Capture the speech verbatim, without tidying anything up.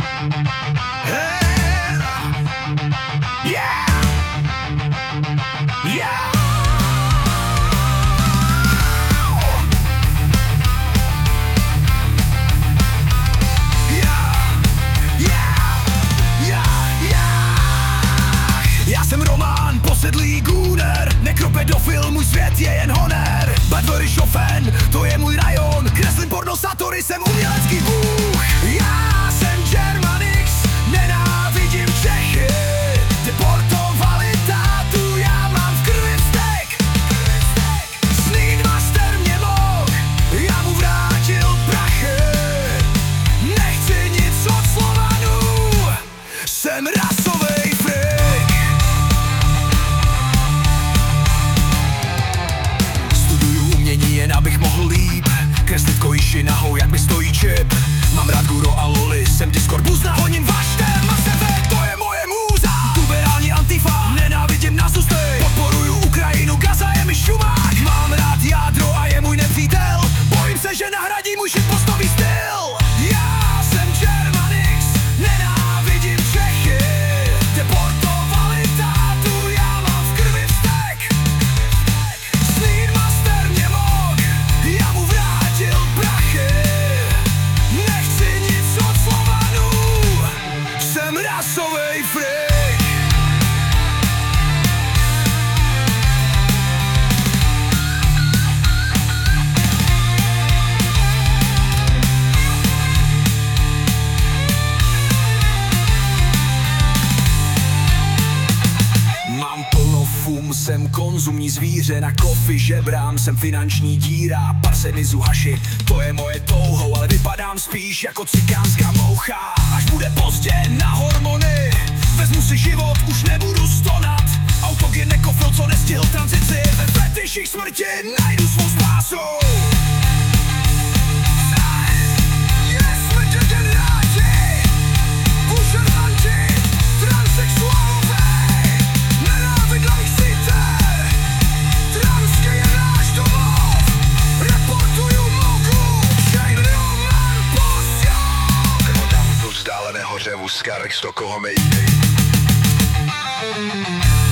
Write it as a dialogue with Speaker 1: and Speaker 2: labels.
Speaker 1: Hey. Yeah. Yeah. Já jsem Roman, posedlý gooner, nekropedofil, můj svět je jen honer. Badvory šofen, to je můj rajon, kreslím pornosatory, jsem umělecký bůh. Já jsem Germanix, nenávidím Čechy, deportovali tátu, já mám v krvi vztek. Snidmaster mě mohl, já mu vrátil prachy. Nechci nic od Slovanů, jsem rasovej freak. Jen abych mohl líp kreslit kojiši nahou, jak mi stojí čip. Mám rád Guro a Loli, jsem Discord buzna. Honím vaštem a sebe, to je moje můza. Tuberální antifa, nenávidím nás tu stej. Podporuju Ukrajinu, Gaza je mi šumák. Mám rád jádro a je můj nepřítel. Bojím se, že nahradí můj shitpostový styl. Já jsem Germanix, nenávidím Čechy, deportovali tátu, já mám v krvi vztek. Snidmaster mě mohl, já mu vrátil prachy. Nechci nic od Slovanů, jsem rasovej freak. Mám plno fum, jsem konzumní zvíře, na kofi žebrám, jsem finanční díra. Parsenizu haši, to je moje touhou, ale vypadám spíš jako cikánská moucha. Až bude pozdě na hormony, vezmu si život, už nebudu stonat. Autogen nekofil, co nestihl tranzici, ve fetiších smrti najdu svou spásu. Vzdáleného řevu z Karek Stockholm.